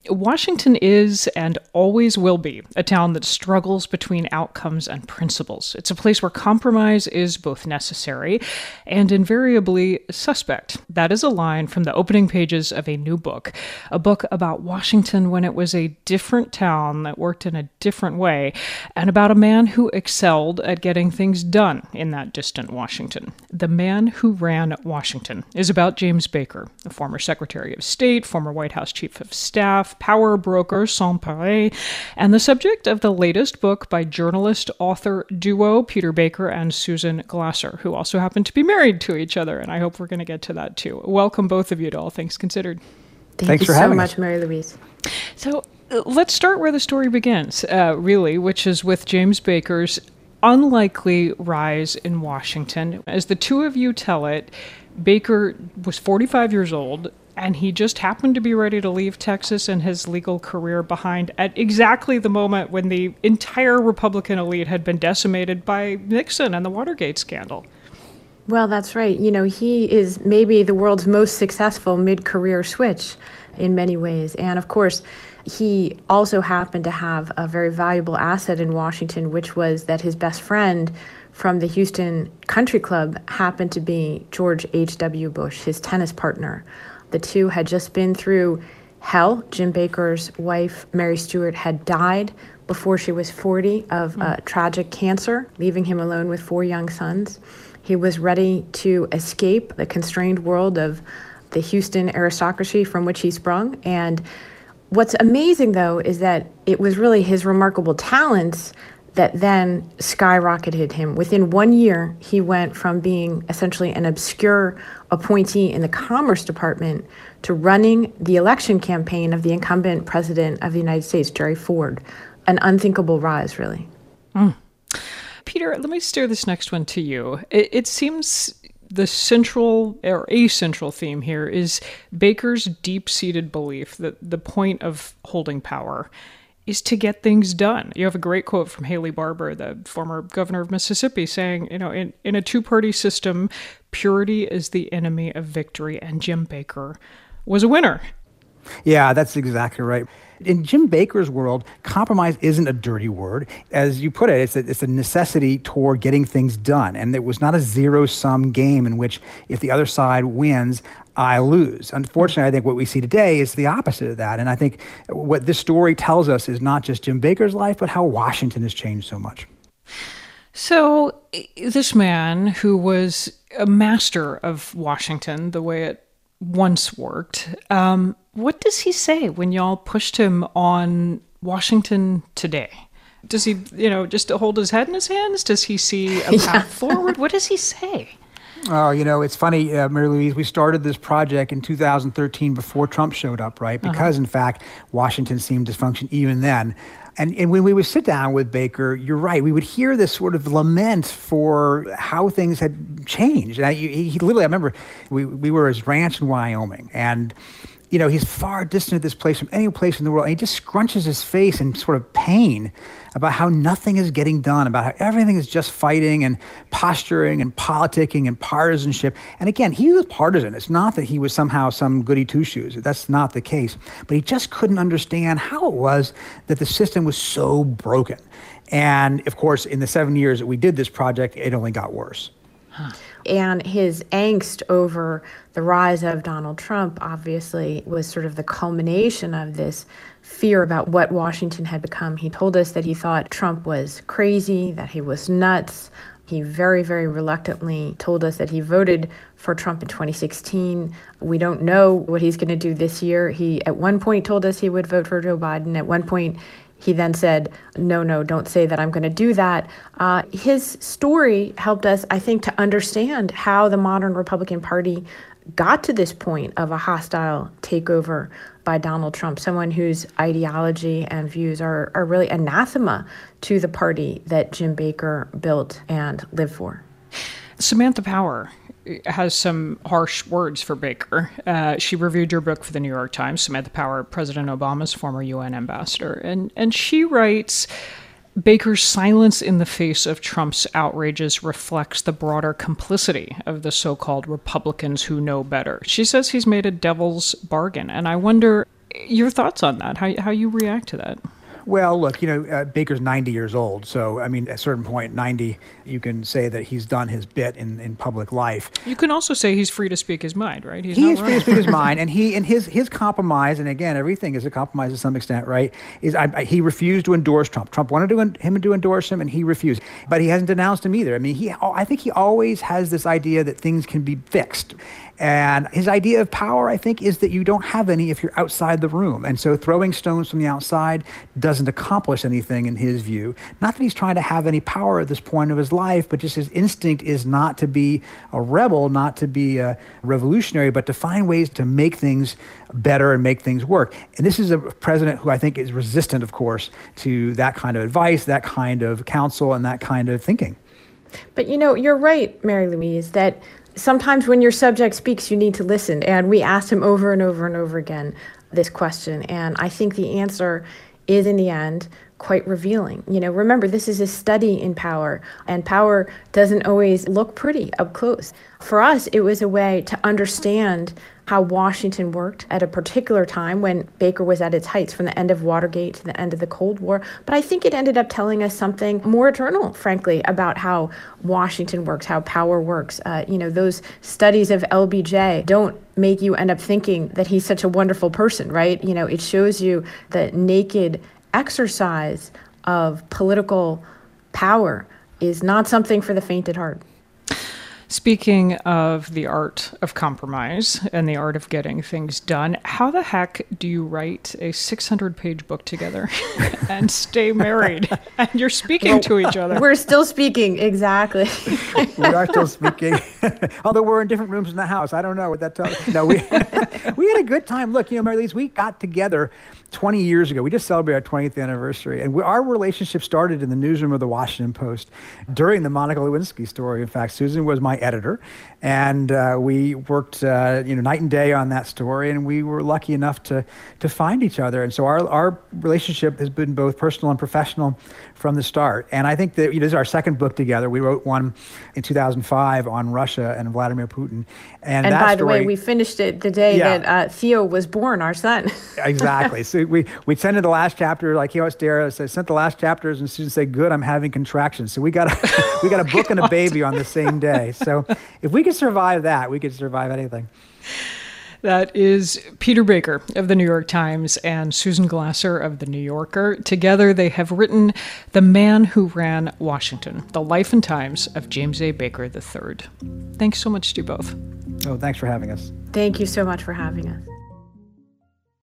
Washington is and always will be a town that struggles between outcomes and principles. It's a place where compromise is both necessary and invariably suspect. That is a line from the opening pages of a new book, a book about Washington when it was a different town that worked in a different way, and about a man who excelled at getting things done in that distant Washington. The Man Who Ran Washington is about James Baker, the former Secretary of State, former White House Chief of Staff, power broker sans pareil, and the subject of the latest book by journalist-author duo Peter Baker and Susan Glasser, who also happen to be married to each other, and I hope we're going to get to that too. Welcome both of you to All Things Considered. Thanks for having us. Mary Louise. So let's start where the story begins, really, which is with James Baker's unlikely rise in Washington. As the two of you tell it, Baker was 45 years old, and he just happened to be ready to leave Texas and his legal career behind at exactly the moment when the entire Republican elite had been decimated by Nixon and the Watergate scandal. Well, that's right. You know, he is maybe the world's most successful mid-career switch in many ways. And of course, he also happened to have a very valuable asset in Washington, which was that his best friend from the Houston Country Club happened to be George H.W. Bush, his tennis partner. The two had just been through hell. Jim Baker's wife, Mary Stewart, had died before she was 40 of tragic cancer, leaving him alone with 4 young sons. He was ready to escape the constrained world of the Houston aristocracy from which he sprung. And what's amazing, though, is that it was really his remarkable talents that then skyrocketed him. Within 1 year, he went from being essentially an obscure appointee in the Commerce Department to running the election campaign of the incumbent president of the United States, Jerry Ford. An unthinkable rise, really. Peter, let me steer this next one to you. It seems the central or a central theme here is Baker's deep-seated belief that the point of holding power is to get things done. You have a great quote from Haley Barbour, the former governor of Mississippi, saying, you know, in a two-party system, purity is the enemy of victory, and Jim Baker was a winner. Yeah, that's exactly right. In Jim Baker's world, compromise isn't a dirty word. As you put it, it's a necessity toward getting things done. And it was not a zero-sum game in which if the other side wins, I lose. Unfortunately, I think what we see today is the opposite of that. And I think what this story tells us is not just Jim Baker's life, but how Washington has changed so much. So this man who was a master of Washington, the way it once worked, what does he say when y'all pushed him on Washington today? Does he, just hold his head in his hands? Does he see a path forward? What does he say? Oh, it's funny, Mary Louise, we started this project in 2013 before Trump showed up, right? Because, in fact, Washington seemed to function even then. And when we would sit down with Baker, you're right, we would hear this sort of lament for how things had changed. And he literally, I remember, we were at his ranch in Wyoming, and he's far distant at this place from any place in the world, and he just scrunches his face in sort of pain about how nothing is getting done, about how everything is just fighting and posturing and politicking and partisanship. And again, he was partisan. It's not that he was somehow some goody two-shoes. That's not the case. But he just couldn't understand how it was that the system was so broken. And of course, in the 7 years that we did this project, it only got worse. And his angst over the rise of Donald Trump obviously was sort of the culmination of this fear about what Washington had become. He told us that he thought Trump was crazy, that he was nuts. He very, very reluctantly told us that he voted for Trump in 2016. We don't know what he's going to do this year. He, at one point, told us he would vote for Joe Biden. At one point, he then said, no, don't say that I'm going to do that. His story helped us, I think, to understand how the modern Republican Party got to this point of a hostile takeover by Donald Trump, someone whose ideology and views are really anathema to the party that Jim Baker built and lived for. Samantha Power has some harsh words for Baker. She reviewed your book for the New York Times, Samantha Power, President Obama's former UN ambassador. And she writes, Baker's silence in the face of Trump's outrages reflects the broader complicity of the so-called Republicans who know better. She says he's made a devil's bargain. And I wonder, Your thoughts on that, how you react to that? Well, look, Baker's 90 years old. So, I mean, at a certain point, 90, you can say that he's done his bit in public life. You can also say he's free to speak his mind, right? He is free to speak his mind. And his compromise, and again, everything is a compromise to some extent, right, is he refused to endorse Trump. Trump wanted him to endorse him, and he refused. But he hasn't denounced him either. I mean, I think he always has this idea that things can be fixed. And his idea of power, I think, is that you don't have any if you're outside the room. And so throwing stones from the outside doesn't accomplish anything in his view. Not that he's trying to have any power at this point of his life, but just his instinct is not to be a rebel, not to be a revolutionary, but to find ways to make things better and make things work. And this is a president who I think is resistant, of course, to that kind of advice, that kind of counsel, and that kind of thinking. But you're right, Mary Louise, that sometimes when your subject speaks, you need to listen. And we asked him over and over and over again this question. And I think the answer is, in the end, quite revealing. Remember, this is a study in power, and power doesn't always look pretty up close. For us, it was a way to understand how Washington worked at a particular time when Baker was at its heights, from the end of Watergate to the end of the Cold War. But I think it ended up telling us something more eternal, frankly, about how Washington works, how power works. Those studies of LBJ don't make you end up thinking that he's such a wonderful person, right? It shows you the naked exercise of political power is not something for the faint at heart. Speaking of the art of compromise and the art of getting things done, how the heck do you write a 600-page book together and stay married? And you're speaking to each other. We're still speaking, exactly. We are still speaking, although we're in different rooms in the house. I don't know what that tells you. No, we had a good time. Look, Mary Louise, we got together 20 years ago. We just celebrated our 20th anniversary. And our relationship started in the newsroom of the Washington Post during the Monica Lewinsky story. In fact, Susan was my editor, and we worked night and day on that story, and we were lucky enough to find each other. And so our relationship has been both personal and professional from the start. And I think that this is our second book together. We wrote one in 2005 on Russia and Vladimir Putin. And that by story, the way, we finished it the day that Theo was born, our son. Exactly. So we sent in the last chapter, like he always sent the last chapters, and Susan said, "Good, I'm having contractions." So we got a book and a baby on the same day. So if we could survive that, we could survive anything. That is Peter Baker of the New York Times and Susan Glasser of the New Yorker. Together, they have written The Man Who Ran Washington, The Life and Times of James A. Baker III. Thanks so much to you both. Oh, thanks for having us. Thank you so much for having us.